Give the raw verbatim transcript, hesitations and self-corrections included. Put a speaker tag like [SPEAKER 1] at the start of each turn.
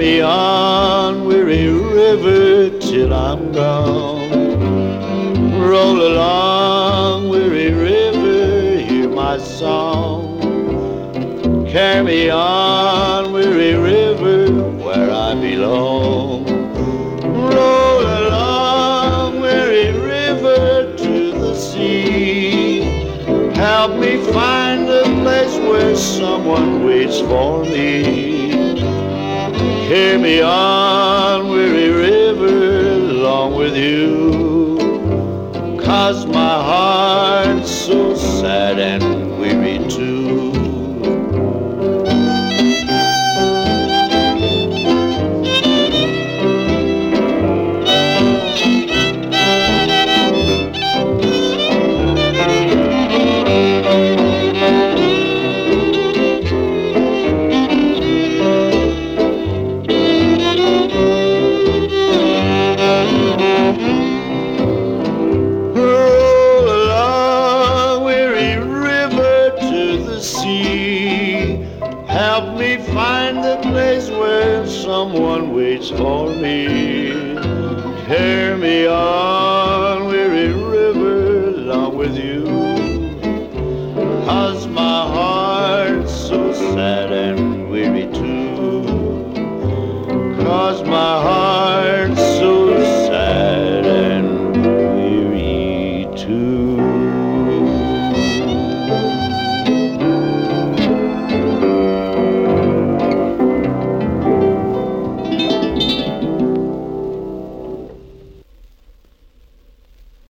[SPEAKER 1] me on, weary river, till I'm gone. Roll along, weary river, hear my song. Carry me on, weary river, where I belong. Roll along, weary river, to the sea. Help me find a place where someone waits for me. Carry me on, weary river, along with you. 'Cause my heart's so sad and weary too. Help me find the place where someone waits for me. Carry me on, weary river, along with you. 'Cause my heart's so sad and